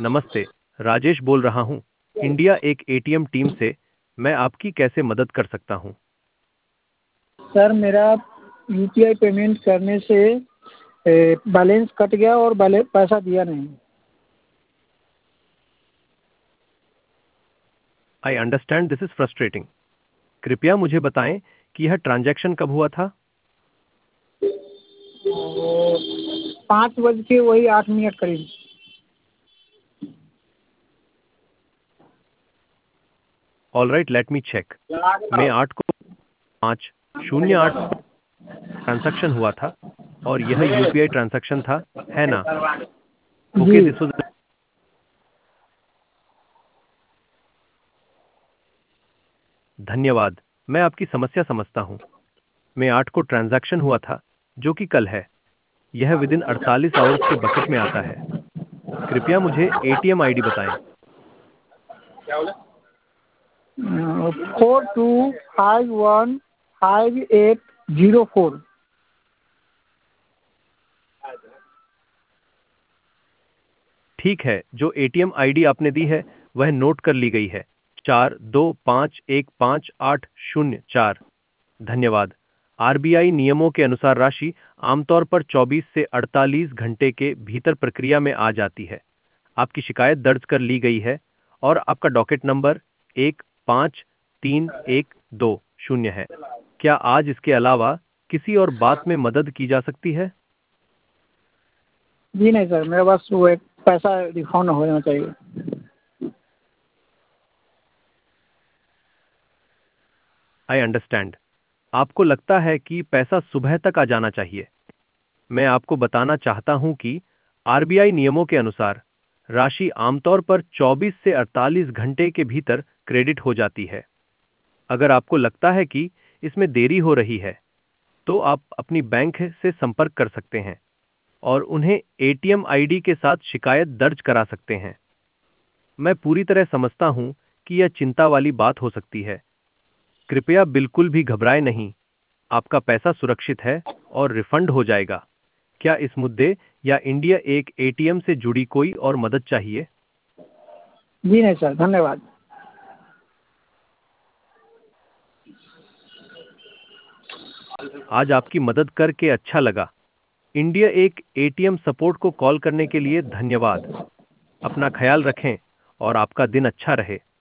नमस्ते, राजेश बोल रहा हूँ। इंडिया एक एटीएम टीम से। मैं आपकी कैसे मदद कर सकता हूँ? सर मेरा यूपीआई पेमेंट करने से बैलेंस कट गया और पैसा दिया नहीं। I understand this is frustrating. कृपया मुझे बताएं कि यह ट्रांजैक्शन कब हुआ था? 5 बज के वही 8 मिनट करीब। All right, let me check. मैं 8 को 5:08 ट्रांजैक्शन हुआ था और यह यूपीआई ट्रांजैक्शन था, है ना? ओके, जी। This was. धन्यवाद। मैं आपकी समस्या समझता हूँ। मैं 8 को ट्रांजैक्शन हुआ था, जो कि कल है। यह विदिन 48 आवर्स के बकेट में आता है। कृपया मुझे एटीएम आईडी बताएं। 42515804। ठीक है, जो एटीएम आईडी आपने दी है वह नोट कर ली गई है। 42515804। धन्यवाद। आरबीआई नियमों के अनुसार राशि आमतौर पर 24 से 48 घंटे के भीतर प्रक्रिया में आ जाती है। आपकी शिकायत दर्ज कर ली गई है और आपका डॉकेट नंबर 153120 है। क्या आज इसके अलावा किसी और बात में मदद की जा सकती है? जी नहीं सर, मेरे पास वो एक पैसा रिफंड हो जाना चाहिए। I understand. आपको लगता है कि पैसा सुबह तक आ जाना चाहिए। मैं आपको बताना चाहता हूं कि आरबीआई नियमों के अनुसार राशि आमतौर पर 24 से 48 घंटे के भीतर क्रेडिट हो जाती है। अगर आपको लगता है कि इसमें देरी हो रही है, तो आप अपनी बैंक से संपर्क कर सकते हैं और उन्हें एटीएम आईडी के साथ शिकायत दर्ज करा सकते हैं। मैं पूरी तरह समझता हूं कि यह चिंता वाली बात हो सकती है। कृपया बिल्कुल भी घबराएं नहीं। आपका पैसा सुरक्षित है और रिफंड हो जाएगा। क्या इस मुद्दे या इंडिया एक एटीएम से जुड़ी कोई और मदद चाहिए? जी नहीं सर, धन्यवाद। आज आपकी मदद करके अच्छा लगा। इंडिया एक एटीएम सपोर्ट को कॉल करने के लिए धन्यवाद। अपना ख्याल रखें और आपका दिन अच्छा रहे।